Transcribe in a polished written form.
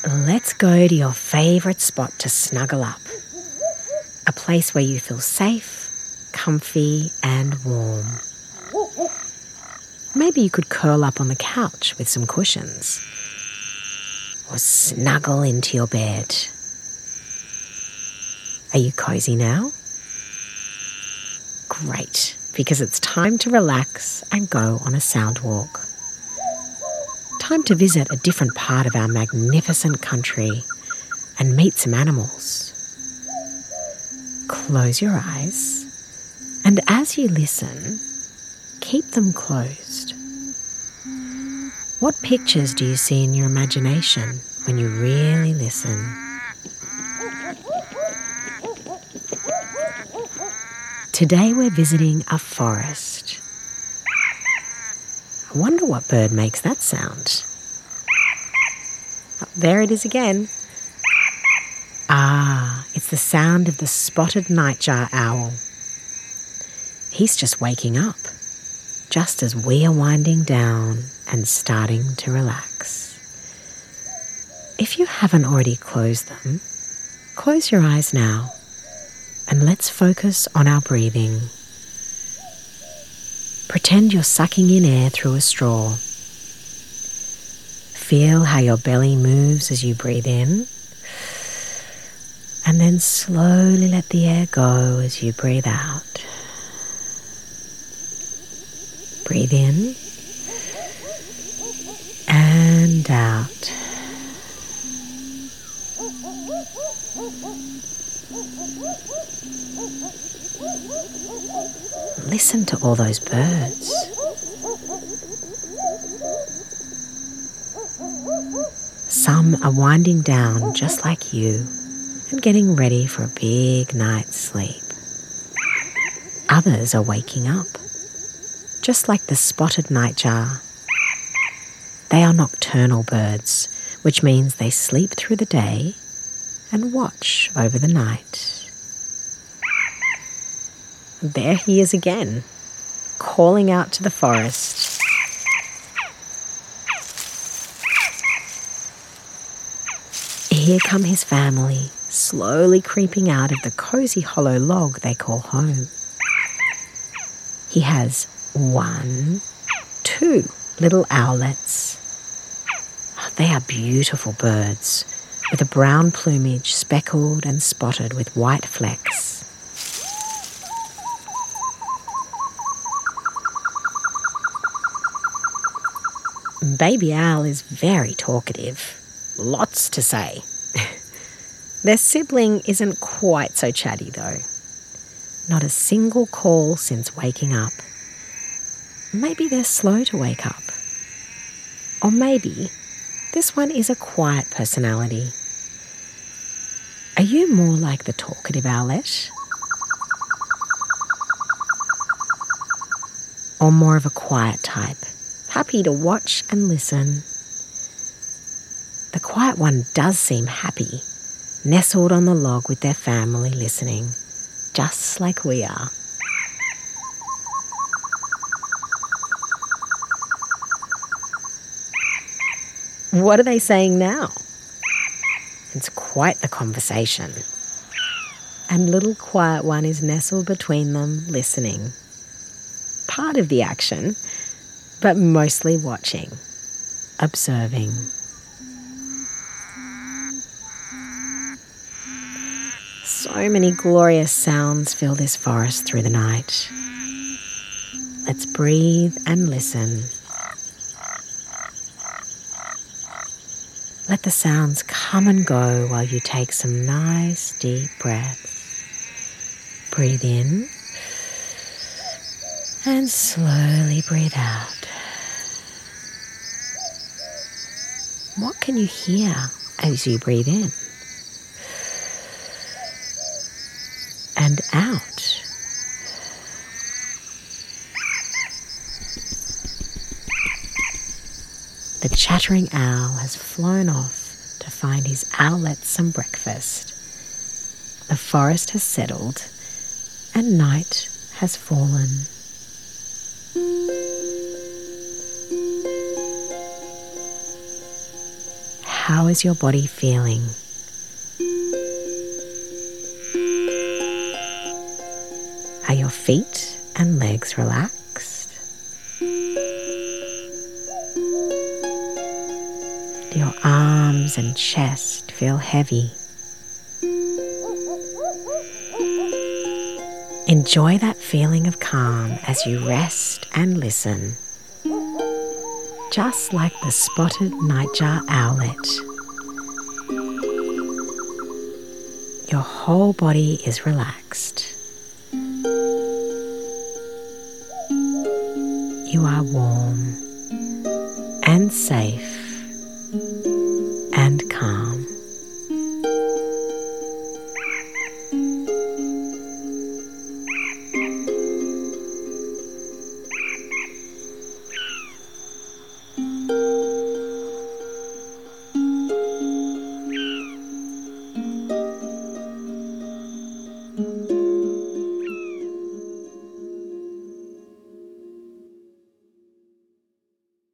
Let's go to your favourite spot to snuggle up. A place where you feel safe, comfy and warm. Maybe you could curl up on the couch with some cushions. Or snuggle into your bed. Are you cozy now? Great, because it's time to relax and go on a sound walk. Time to visit a different part of our magnificent country and meet some animals. Close your eyes, and as you listen, keep them closed. What pictures do you see in your imagination when you really listen? Today we're visiting a forest. I wonder what bird makes that sound. Oh, there it is again. Ah, it's the sound of the spotted nightjar owl. He's just waking up, just as we are winding down and starting to relax. If you haven't already closed them, close your eyes now and let's focus on our breathing. Pretend you're sucking in air through a straw. Feel how your belly moves as you breathe in, and then slowly let the air go as you breathe out. Breathe in and out. Listen to all those birds. Some are winding down just like you and getting ready for a big night's sleep. Others are waking up, just like the spotted nightjar. They are nocturnal birds, which means they sleep through the day and watch over the night. There he is again, calling out to the forest. Here come his family, slowly creeping out of the cozy hollow log they call home. He has 1, 2 little owlets. They are beautiful birds, with a brown plumage speckled and spotted with white flecks. Baby owl is very talkative, lots to say. Their sibling isn't quite so chatty though. Not a single call since waking up. Maybe they're slow to wake up. Or maybe this one is a quiet personality. Are you more like the talkative owlet? Or more of a quiet type, happy to watch and listen? The quiet one does seem happy, nestled on the log with their family listening, just like we are. What are they saying now? It's quite the conversation. And little quiet one is nestled between them, listening. Part of the action, but mostly watching, observing. So many glorious sounds fill this forest through the night. Let's breathe and listen. Let the sounds come and go while you take some nice deep breaths. Breathe in and slowly breathe out. What can you hear as you breathe in and out? The chattering owl has flown off to find his owlets some breakfast. The forest has settled and night has fallen. how is your body feeling? Are your feet and legs relaxed? Do your arms and chest feel heavy? Enjoy that feeling of calm as you rest and listen. Just like the spotted nightjar owlet, your whole body is relaxed. You are warm and safe